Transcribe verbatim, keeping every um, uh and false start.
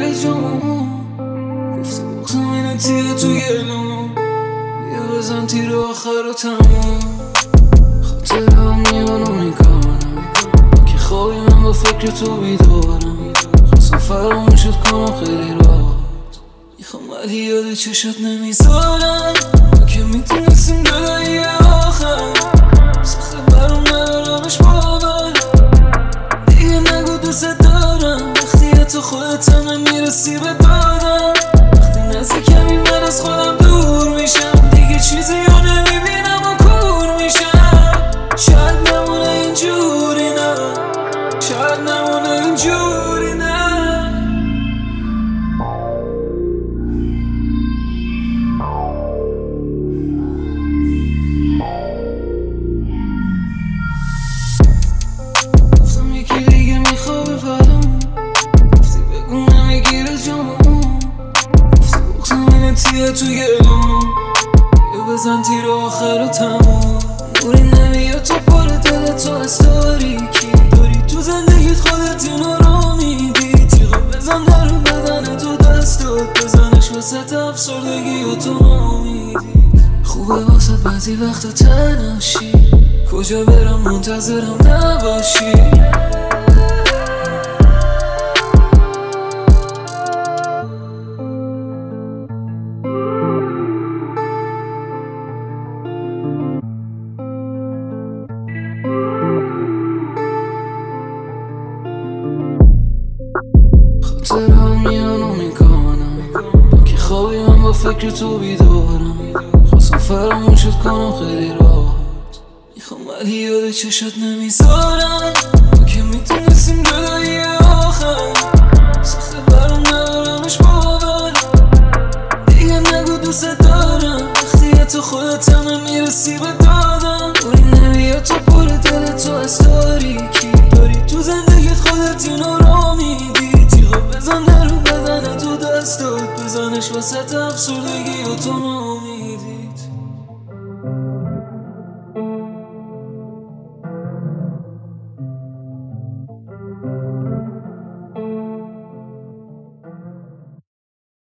میگیره جامو، گفتی بغزم اینه تیه تو گلوم، بیا بزن تیر آخر و تموم. خاطر هم میانو میکنم که خوابی من با فکر تو بیدارم. خواستم فراموشت کنم خیلی راحت، میخوام ولی یاد چشات نمیذارم. ما که میتونستیم جدایی آخر، سخته برام ندارمش باور. دیگه نگو دوست دارم وقتی تو خودت هم نمیرسی به دادم. وقتی نزدیکمی من از خودم دور میشم، دیگه چیزی رو نمیبینم و کور میشم. شاید نمونه اینجوری نه، شاید نمونه اینجوری نه. گفتم یکی دیگه میخوابه بعدم، گفتی بگو نمیگیره جامم، گفتی بغزم اینه تیه تو گلوم، بیا بزن تیر آخر و تموم. نوری نمیاد تو پر دل تو از تاریکی، داری تو زندگیت خودت اینو رو میدی. تیغا بزن در بدن تو دستات، بزنش وسط افسردگی و تو نامیدی. خوبه واسه بعضی وقتا تنشی، کجا برم منتظرم نباشی. خاطر هم میانو میکنم که خوابی من با فکر تو بیدارم. خواستم فراموشت کنم خیلی راحت، میخوام ولی یاد چشات نمیذارم. ما که میتونستیم جدا